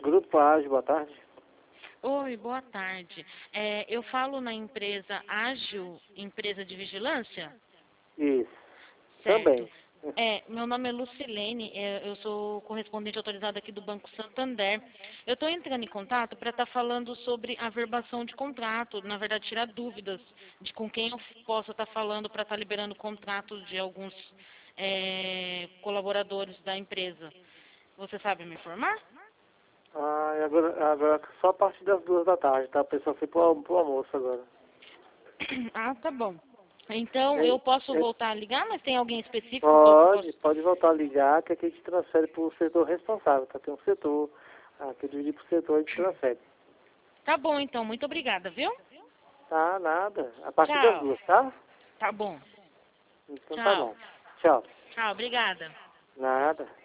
Grupo Ágil, boa tarde. Oi, boa tarde. Eu falo na empresa Ágil, empresa de vigilância? Isso. Certo. Também. Meu nome é Lucilene, eu sou correspondente autorizada aqui do Banco Santander. Eu estou entrando em contato para estar falando sobre a verbação de contrato, na verdade, tirar dúvidas de com quem eu posso estar falando para estar liberando contratos de alguns colaboradores da empresa. Você sabe me informar? Ah, e agora só a partir das 2 da tarde, tá? A pessoa foi pro almoço agora. Ah, tá bom. Então, É, eu posso é, voltar a ligar, mas tem alguém específico qual que eu posso... pode voltar a ligar, que aqui a gente transfere pro setor responsável, tá? Tem um setor, aqui dividir pro setor, a gente transfere. Tá bom, então. Muito obrigada, viu? Tá, nada. A partir das Tchau. 2, tá? Tá bom. Então tá Tchau. bom. Tchau. Tchau, obrigada. Nada.